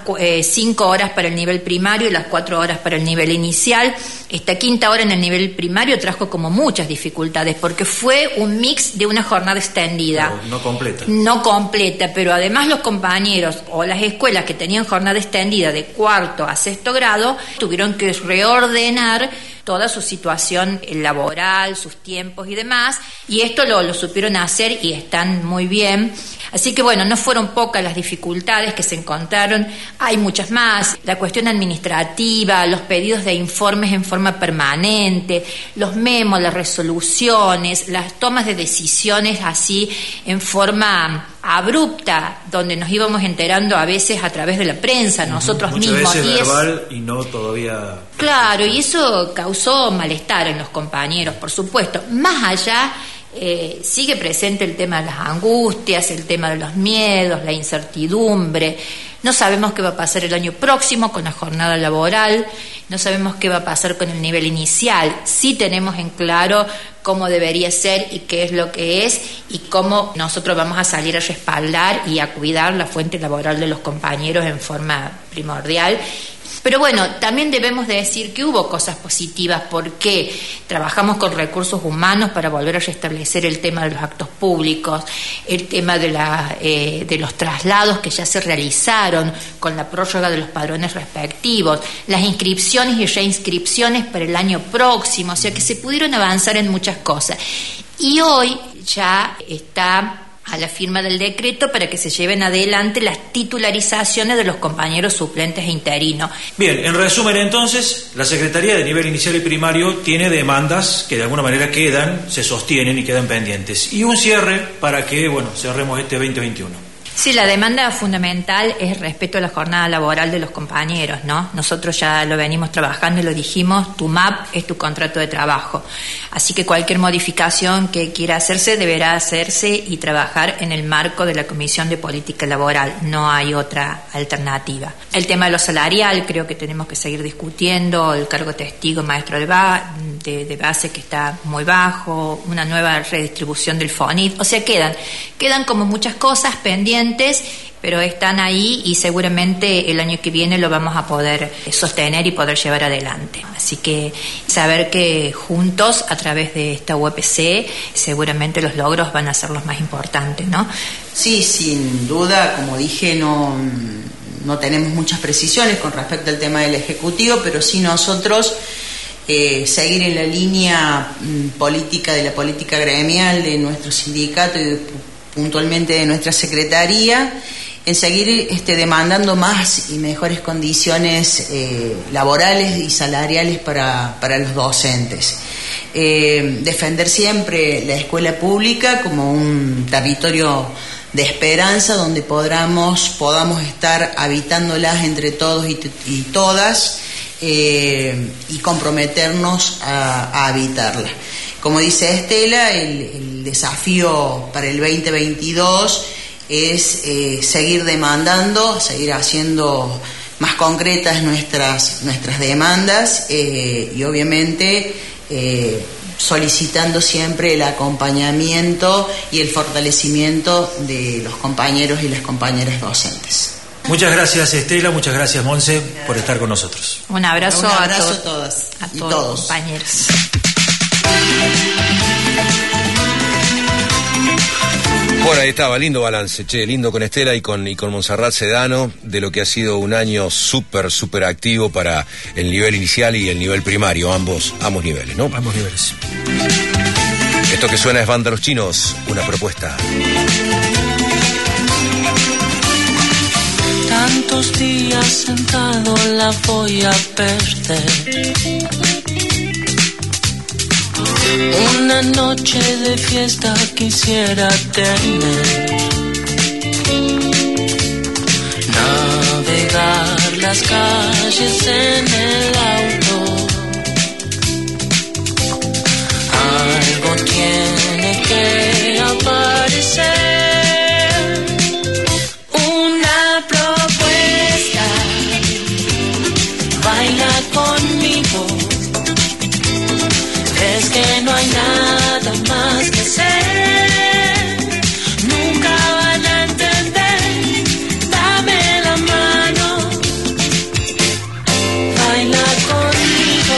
5 horas para el nivel primario y las 4 horas para el nivel inicial. Esta quinta hora en el nivel primario trajo como muchas dificultades porque fue un mix de una jornada extendida. No completa. No completa, pero además los compañeros o las escuelas que tenían jornada extendida de 4º a 6º grado tuvieron que reordenar toda su situación laboral, sus tiempos y demás, y esto lo supieron hacer y están muy bien. Así que bueno, no fueron pocas las dificultades que se encontraron, hay muchas más, la cuestión administrativa, los pedidos de informes en forma permanente, los memos, las resoluciones, las tomas de decisiones así en forma abrupta, donde nos íbamos enterando a veces a través de la prensa, nosotros muchas mismos. Veces verbal y no todavía. Claro, y eso causó malestar en los compañeros, por supuesto. Más allá, sigue presente el tema de las angustias, el tema de los miedos, la incertidumbre. No sabemos qué va a pasar el año próximo con la jornada laboral, no sabemos qué va a pasar con el nivel inicial. Sí tenemos en claro cómo debería ser y qué es lo que es y cómo nosotros vamos a salir a respaldar y a cuidar la fuente laboral de los compañeros en forma primordial. Pero bueno, también debemos de decir que hubo cosas positivas porque trabajamos con recursos humanos para volver a restablecer el tema de los actos públicos, el tema de los traslados que ya se realizaron con la prórroga de los padrones respectivos, las inscripciones y reinscripciones para el año próximo, o sea que se pudieron avanzar en muchas cosas. Y hoy ya está a la firma del decreto para que se lleven adelante las titularizaciones de los compañeros suplentes e interinos. Bien, en resumen entonces, la Secretaría de Nivel Inicial y Primario tiene demandas que de alguna manera se sostienen y quedan pendientes. Y un cierre para que, cerremos este 2021. Sí, la demanda fundamental es respecto a la jornada laboral de los compañeros, ¿no? Nosotros ya lo venimos trabajando y lo dijimos, tu MAP es tu contrato de trabajo. Así que cualquier modificación que quiera hacerse deberá hacerse y trabajar en el marco de la Comisión de Política Laboral. No hay otra alternativa. El tema de lo salarial creo que tenemos que seguir discutiendo, el cargo testigo maestro de base que está muy bajo, una nueva redistribución del FONIT. O sea, quedan como muchas cosas pendientes incipientes, pero están ahí y seguramente el año que viene lo vamos a poder sostener y poder llevar adelante. Así que saber que juntos, a través de esta UPC, seguramente los logros van a ser los más importantes, ¿no? Sí, sin duda, como dije, no tenemos muchas precisiones con respecto al tema del Ejecutivo, pero sí nosotros seguir en la línea política de la política gremial de nuestro sindicato y puntualmente de nuestra secretaría, en seguir demandando más y mejores condiciones laborales y salariales para los docentes. Defender siempre la escuela pública como un territorio de esperanza donde podamos estar habitándolas entre todos y todas y comprometernos a habitarla. Como dice Estela, el desafío para el 2022 es seguir demandando, seguir haciendo más concretas nuestras demandas y obviamente solicitando siempre el acompañamiento y el fortalecimiento de los compañeros y las compañeras docentes. Muchas gracias, Estela, muchas gracias, Monse, por estar con nosotros. Un abrazo a todas y todos, compañeros. Bueno, ahí estaba, lindo balance, lindo con Estela y con Montserrat Sedano, de lo que ha sido un año súper activo para el nivel inicial y el nivel primario, ambos niveles, ¿no? Ambos niveles. Esto que suena es Banda Los Chinos, una propuesta. Tantos días sentado la voy a perder. Una noche de fiesta quisiera tener. Navegar las calles en el auto. Algo tiene que aparecer. Una propuesta. Baila conmigo. Es que no hay nada más que hacer. Nunca van a entender. Dame la mano. Baila conmigo.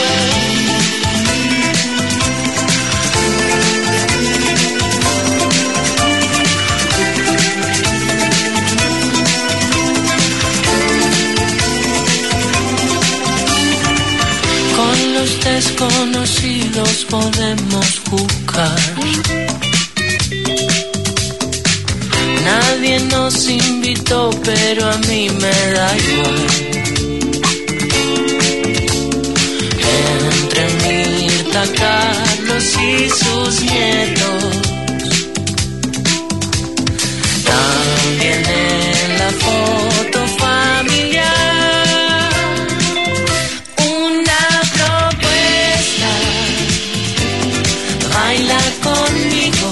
Con los desconocidos podemos jugar. Nadie nos invitó, pero a mí me da igual. Entre Mirta, Carlos y sus nietos, también en la foto familiar. Baila conmigo.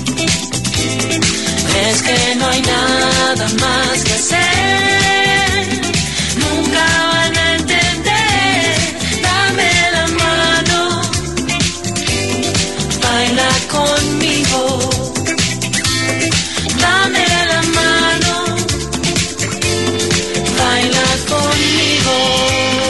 Es que no hay nada más que hacer. Nunca van a entender. Dame la mano. Baila conmigo. Dame la mano. Baila conmigo.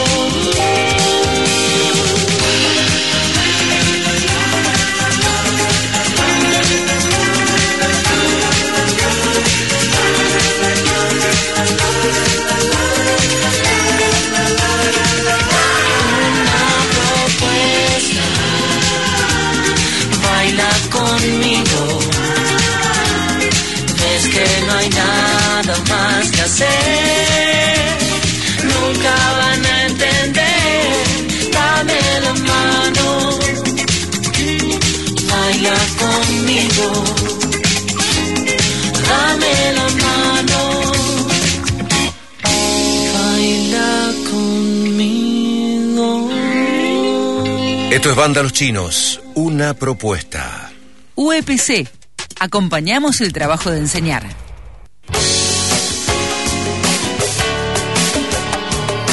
Conmigo, ves que no hay nada más que hacer. Nunca van a entender. Dame la mano. Baila conmigo. Dame la mano. Baila conmigo. Esto es Banda Los Chinos, una propuesta. UPC. Acompañamos el trabajo de enseñar.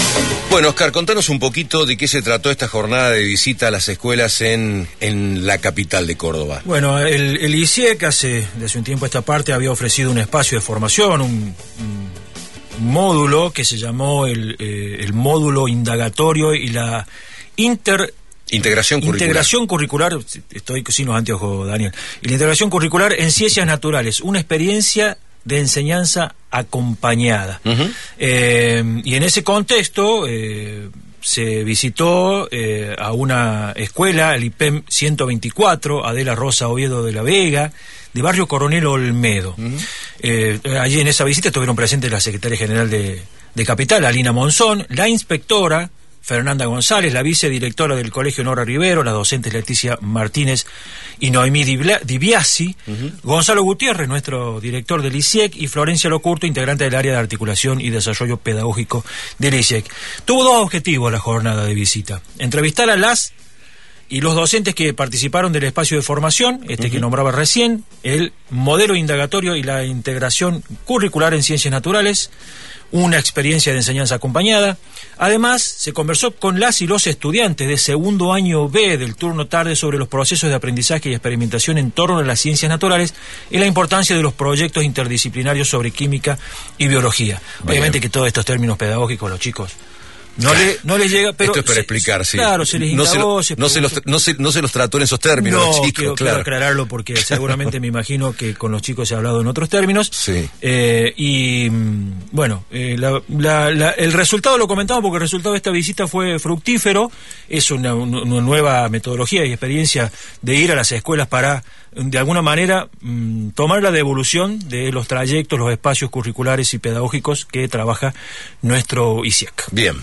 Bueno, Oscar, contanos un poquito de qué se trató esta jornada de visita a las escuelas en la capital de Córdoba. Bueno, el ICIEC desde un tiempo a esta parte había ofrecido un espacio de formación, un módulo que se llamó el módulo indagatorio y la integración curricular, estoy sin los anteojos, Daniel, y la integración curricular en ciencias naturales, una experiencia de enseñanza acompañada. Uh-huh. Y en ese contexto se visitó a una escuela, el IPEM 124, Adela Rosa Oviedo de la Vega, de Barrio Coronel Olmedo. Uh-huh. Allí en esa visita estuvieron presentes la secretaria general de Capital, Alina Monzón, la inspectora Fernanda González, la vicedirectora del Colegio Nora Rivero, las docentes Leticia Martínez y Noemí Dibiasi, uh-huh. Gonzalo Gutiérrez, nuestro director del ICIEC, y Florencia Locurto, integrante del área de articulación y desarrollo pedagógico del ICIEC. Tuvo dos objetivos la jornada de visita: entrevistar a las y los docentes que participaron del espacio de formación, uh-huh. que nombraba recién, el modelo indagatorio y la integración curricular en ciencias naturales, una experiencia de enseñanza acompañada. Además, se conversó con las y los estudiantes de segundo año B del turno tarde sobre los procesos de aprendizaje y experimentación en torno a las ciencias naturales y la importancia de los proyectos interdisciplinarios sobre química y biología. Bien. Obviamente que todos estos términos pedagógicos los chicos no le llega, pero esto es para explicar, sí. Claro, se les indagó, no se los trató en esos términos, no, los chicos, quiero aclararlo porque seguramente me imagino que con los chicos se ha hablado en otros términos. Sí. Y bueno, el resultado lo comentamos porque el resultado de esta visita fue fructífero. Es una nueva metodología y experiencia de ir a las escuelas para, de alguna manera, tomar la devolución de los trayectos, los espacios curriculares y pedagógicos que trabaja nuestro ICIEC. Bien.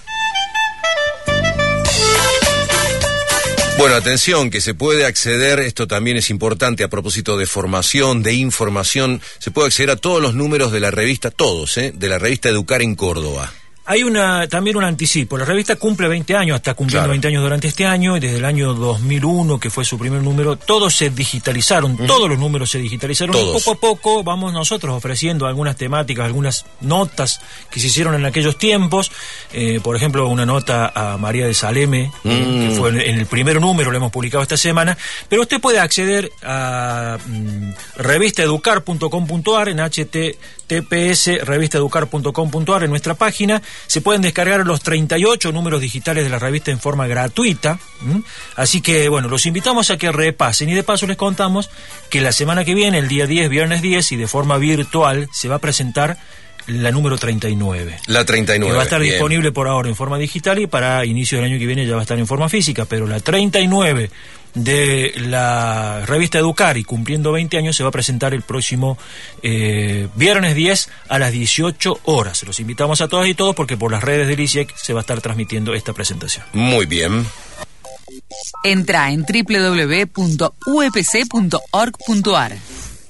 Bueno, atención, que se puede acceder, esto también es importante a propósito de formación, de información, se puede acceder a todos los números de la revista, de la revista Educar en Córdoba. Hay también un anticipo. La revista cumple 20 años, está cumpliendo, claro, 20 años durante este año, y desde el año 2001, que fue su primer número, todos se digitalizaron, todos los números se digitalizaron, todos. Y poco a poco vamos nosotros ofreciendo algunas temáticas, algunas notas que se hicieron en aquellos tiempos. Por ejemplo, una nota a María de Saleme, que fue en el primer número, lo hemos publicado esta semana, pero usted puede acceder a revistaeducar.com.ar, en https revistaeducar.com.ar, en nuestra página. Se pueden descargar los 38 números digitales de la revista en forma gratuita. Así que, bueno, los invitamos a que repasen. Y de paso les contamos que la semana que viene, el día 10, viernes 10, y de forma virtual, se va a presentar la número 39. La 39. Que va a estar, bien, disponible por ahora en forma digital, y para inicio del año que viene ya va a estar en forma física. Pero la 39 de la revista Educar, y cumpliendo 20 años, se va a presentar el próximo viernes 10 a las 18 horas. Los invitamos a todas y todos porque por las redes del ICIEC se va a estar transmitiendo esta presentación. Muy bien. Entra en www.upc.org.ar.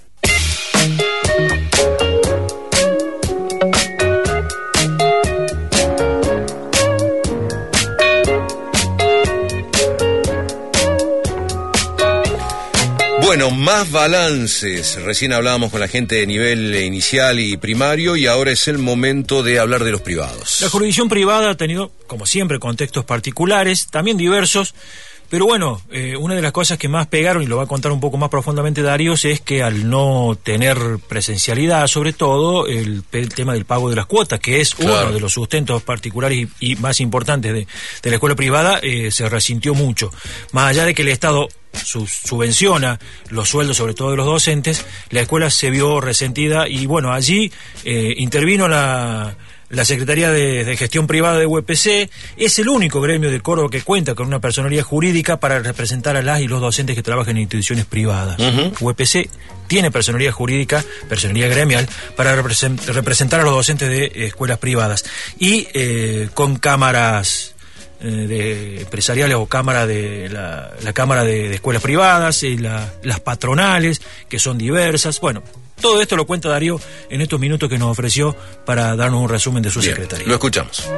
Bueno, más balances. Recién hablábamos con la gente de nivel inicial y primario, y ahora es el momento de hablar de los privados. La jurisdicción privada ha tenido, como siempre, contextos particulares, también diversos, pero bueno, una de las cosas que más pegaron, y lo va a contar un poco más profundamente Darío, es que al no tener presencialidad, sobre todo el tema del pago de las cuotas, que es, claro, uno de los sustentos particulares y más importantes de la escuela privada, se resintió mucho. Más allá de que el Estado subvenciona los sueldos, sobre todo de los docentes, la escuela se vio resentida, y bueno, allí intervino la Secretaría de Gestión Privada de UPC. Es el único gremio de Córdoba que cuenta con una personería jurídica para representar a las y los docentes que trabajan en instituciones privadas. UPC tiene personería jurídica, personería gremial, para representar a los docentes de escuelas privadas. Y con cámaras de empresariales, o cámara de la Cámara de Escuelas Privadas, las patronales, que son diversas. Bueno, todo esto lo cuenta Darío en estos minutos que nos ofreció para darnos un resumen de su secretaría. Lo escuchamos.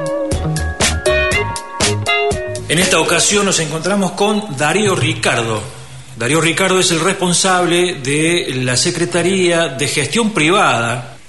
En esta ocasión nos encontramos con Darío Ricardo. Darío Ricardo es el responsable de la Secretaría de Gestión Privada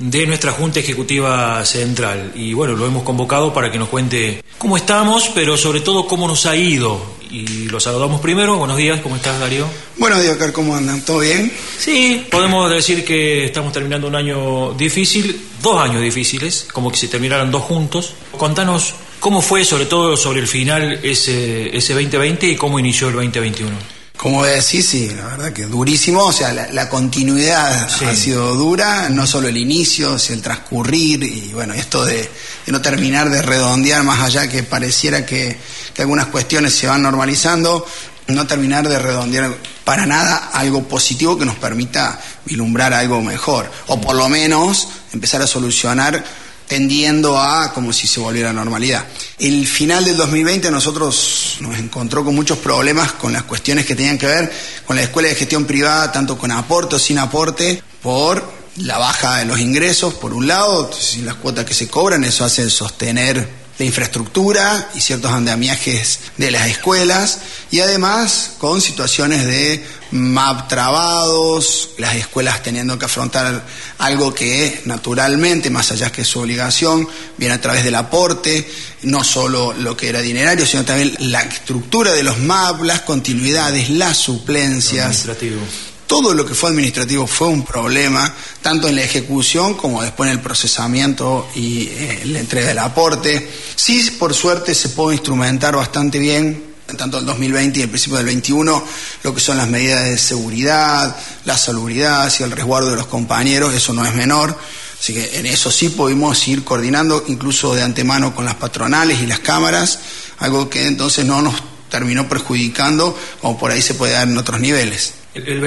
de nuestra Junta Ejecutiva Central. Y bueno, lo hemos convocado para que nos cuente cómo estamos, pero sobre todo cómo nos ha ido. Y lo saludamos primero. Buenos días, ¿cómo estás, Darío? Buenos días, Oscar, ¿cómo andan? ¿Todo bien? Sí, podemos decir que estamos terminando un año difícil, 2 años difíciles, como que se terminaran 2 juntos. Contanos cómo fue, sobre todo sobre el final, ese 2020 y cómo inició el 2021. Como decís, sí, la verdad que durísimo, o sea, la continuidad ha sido dura, no solo el inicio, sino el transcurrir, y bueno, esto de no terminar de redondear más allá que pareciera que algunas cuestiones se van normalizando, no terminar de redondear para nada algo positivo que nos permita vislumbrar algo mejor, o por lo menos empezar a solucionar tendiendo a como si se volviera a normalidad. El final del 2020 a nosotros nos encontró con muchos problemas con las cuestiones que tenían que ver con la escuela de gestión privada, tanto con aporte o sin aporte, por la baja de los ingresos, por un lado, sin las cuotas que se cobran, eso hace sostener la infraestructura y ciertos andamiajes de las escuelas, y además con situaciones de MAP trabados, las escuelas teniendo que afrontar algo que naturalmente, más allá que su obligación, viene a través del aporte, no solo lo que era dinerario, sino también la estructura de los MAP, las continuidades, las suplencias. Todo lo que fue administrativo fue un problema, tanto en la ejecución como después en el procesamiento y la entrega del aporte. Sí, por suerte se pudo instrumentar bastante bien, tanto el 2020 y el principio del 2021, lo que son las medidas de seguridad, la salubridad y el resguardo de los compañeros, eso no es menor. Así que en eso sí pudimos ir coordinando, incluso de antemano con las patronales y las cámaras, algo que entonces no nos terminó perjudicando, como por ahí se puede dar en otros niveles. El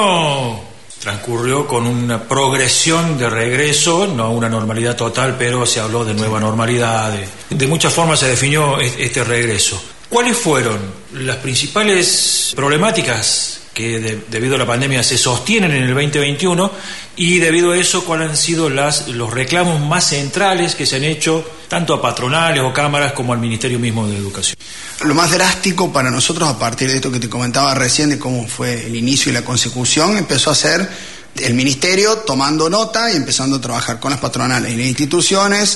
21 transcurrió con una progresión de regreso, no una normalidad total, pero se habló de nueva normalidad, de muchas formas se definió este regreso. ¿Cuáles fueron las principales problemáticas que debido a la pandemia se sostienen en el 2021 y debido a eso cuáles han sido los reclamos más centrales que se han hecho tanto a patronales o cámaras como al Ministerio mismo de Educación? Lo más drástico para nosotros, a partir de esto que te comentaba recién, de cómo fue el inicio y la consecución, empezó a ser el Ministerio tomando nota y empezando a trabajar con las patronales y las instituciones,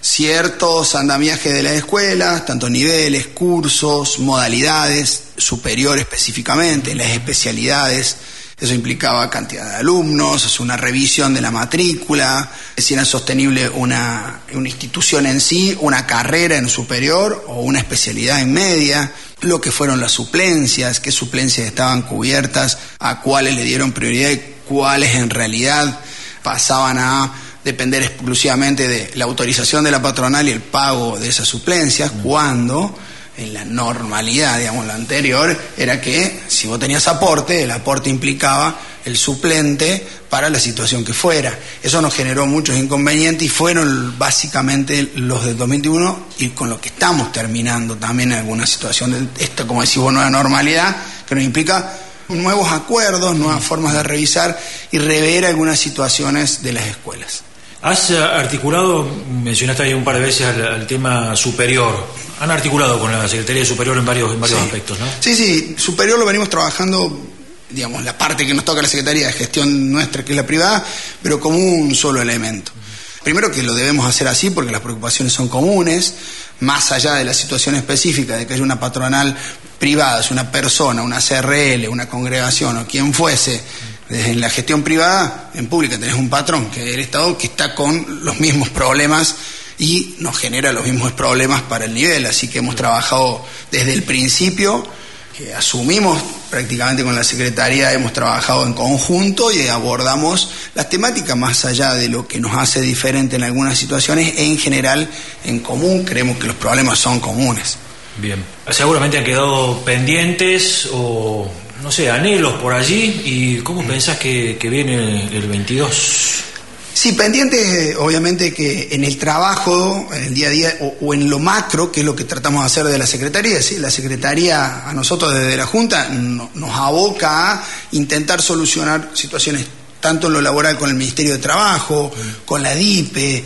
ciertos andamiajes de las escuelas, tanto niveles, cursos, modalidades, superior específicamente, las especialidades. Eso implicaba cantidad de alumnos, una revisión de la matrícula, si era sostenible una institución en sí, una carrera en superior o una especialidad en media, lo que fueron las suplencias, qué suplencias estaban cubiertas, a cuáles le dieron prioridad y cuáles en realidad pasaban a depender exclusivamente de la autorización de la patronal y el pago de esas suplencias, cuando en la normalidad, digamos, la anterior, era que si vos tenías aporte, el aporte implicaba el suplente para la situación que fuera. Eso nos generó muchos inconvenientes y fueron básicamente los del 2021 y con lo que estamos terminando también en alguna situación de esto, como decís vos, nueva normalidad, que nos implica nuevos acuerdos, nuevas formas de revisar y rever algunas situaciones de las escuelas. Has articulado, mencionaste ahí un par de veces al tema superior. Han articulado con la Secretaría de Superior en varios aspectos, ¿no? Sí, superior lo venimos trabajando, digamos, la parte que nos toca a la Secretaría de Gestión nuestra, que es la privada, pero como un solo elemento. Primero que lo debemos hacer así porque las preocupaciones son comunes, más allá de la situación específica de que haya una patronal privada, es una persona, una CRL, una congregación o quien fuese. Desde la gestión privada, en pública tenés un patrón, que es el Estado, que está con los mismos problemas y nos genera los mismos problemas para el nivel. Así que hemos trabajado desde el principio, que asumimos prácticamente con la Secretaría, hemos trabajado en conjunto y abordamos las temáticas más allá de lo que nos hace diferente en algunas situaciones, en general, en común, creemos que los problemas son comunes. Bien. Seguramente han quedado pendientes o, no sé, anhelos por allí. ¿Y cómo pensás que viene el 22? Sí, pendientes, obviamente, que en el trabajo, en el día a día, o en lo macro, que es lo que tratamos de hacer de la Secretaría. ¿Sí? La Secretaría, a nosotros desde la Junta, nos aboca a intentar solucionar situaciones tanto en lo laboral con el Ministerio de Trabajo, con la DIPE,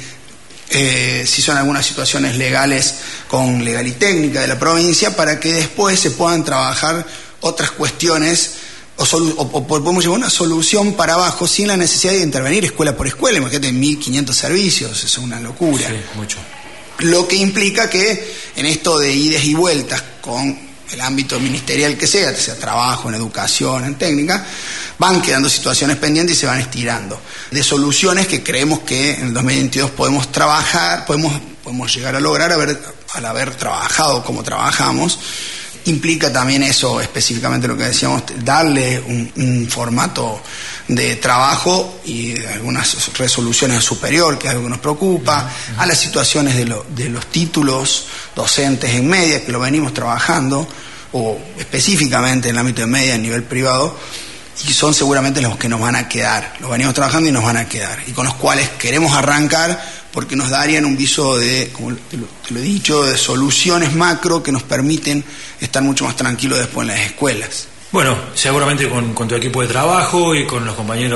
si son algunas situaciones legales con Legal y Técnica de la provincia, para que después se puedan trabajar otras cuestiones o podemos llevar una solución para abajo sin la necesidad de intervenir escuela por escuela. Imagínate, 1.500 servicios, es una locura. Sí, mucho. Lo que implica que en esto de idas y vueltas con el ámbito ministerial que sea trabajo, en educación, en técnica, van quedando situaciones pendientes y se van estirando. De soluciones que creemos que en el 2022 podemos trabajar, podemos llegar a lograr al haber trabajado como trabajamos. Implica también eso, específicamente lo que decíamos, darle un formato de trabajo y de algunas resoluciones superior, que es algo que nos preocupa, a las situaciones de los títulos docentes en media, que lo venimos trabajando, o específicamente en el ámbito de media a nivel privado, y son seguramente los que nos van a quedar, los venimos trabajando y nos van a quedar, y con los cuales queremos arrancar, porque nos darían un viso de, como te lo he dicho, de soluciones macro que nos permiten estar mucho más tranquilos después en las escuelas. Bueno, seguramente con tu equipo de trabajo y con los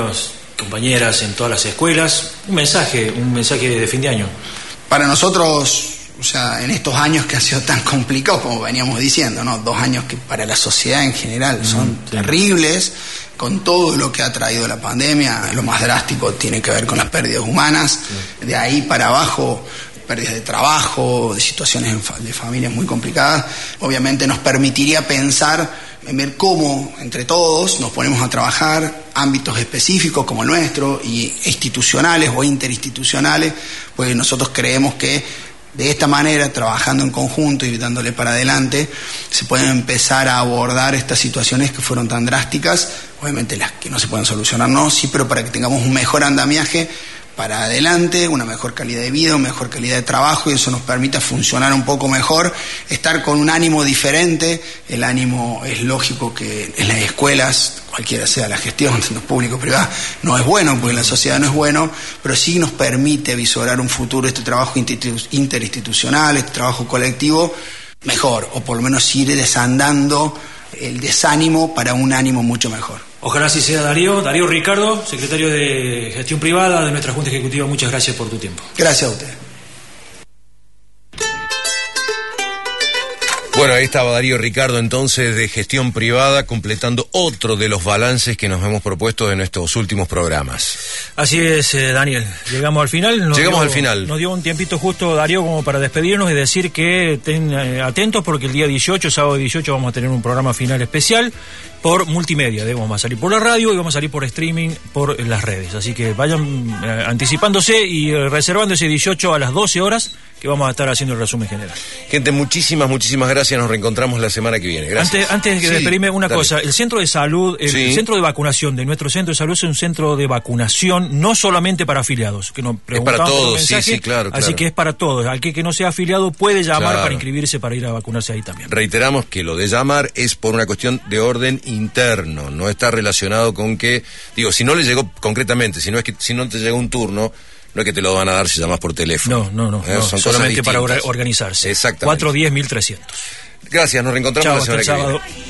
compañeras en todas las escuelas, un mensaje de fin de año. Para nosotros, o sea, en estos años que han sido tan complicados, como veníamos diciendo, ¿no? 2 años que para la sociedad en general son terribles, con todo lo que ha traído la pandemia. Lo más drástico tiene que ver con las pérdidas humanas, de ahí para abajo, pérdidas de trabajo, de situaciones de familias muy complicadas. Obviamente nos permitiría pensar en ver cómo entre todos nos ponemos a trabajar ámbitos específicos como el nuestro, y institucionales o interinstitucionales, pues nosotros creemos que de esta manera, trabajando en conjunto y dándole para adelante, se pueden empezar a abordar estas situaciones que fueron tan drásticas. Obviamente las que no se pueden solucionar, no, sí, pero para que tengamos un mejor andamiaje para adelante, una mejor calidad de vida, una mejor calidad de trabajo, y eso nos permita funcionar un poco mejor, estar con un ánimo diferente. El ánimo es lógico que en las escuelas, cualquiera sea la gestión, en público o privada, no es bueno, porque en la sociedad no es bueno, pero sí nos permite vislumbrar un futuro, este trabajo interinstitucional, este trabajo colectivo, mejor, o por lo menos ir desandando el desánimo para un ánimo mucho mejor. Ojalá así sea, Darío. Darío Ricardo, secretario de Gestión Privada de nuestra Junta Ejecutiva, muchas gracias por tu tiempo. Gracias a usted. Bueno, ahí estaba Darío Ricardo, entonces, de Gestión Privada, completando otro de los balances que nos hemos propuesto en estos últimos programas. Así es, Daniel. Llegamos al final. Llegamos al final. Nos dio un tiempito justo, Darío, como para despedirnos y decir que estén atentos, porque el día 18, sábado 18, vamos a tener un programa final especial por multimedia. Vamos a salir por la radio y vamos a salir por streaming por las redes. Así que vayan anticipándose y reservando ese 18 a las 12 horas, que vamos a estar haciendo el resumen general. Gente, muchísimas gracias. Nos reencontramos la semana que viene. Gracias. Antes de despedirme, una cosa. El centro de salud, el centro de vacunación de nuestro centro de salud es un centro de vacunación no solamente para afiliados. Que nos es para todos, sí, claro. Así que es para todos. Al que no sea afiliado puede llamar para inscribirse para ir a vacunarse ahí también. Reiteramos que lo de llamar es por una cuestión de orden interno. No está relacionado con que, si no le llegó concretamente, si no te llegó un turno, no es que te lo van a dar si llamas por teléfono. No, son solamente para organizarse. Exactamente. 410-1300. Gracias, nos reencontramos la semana que viene. Sábado.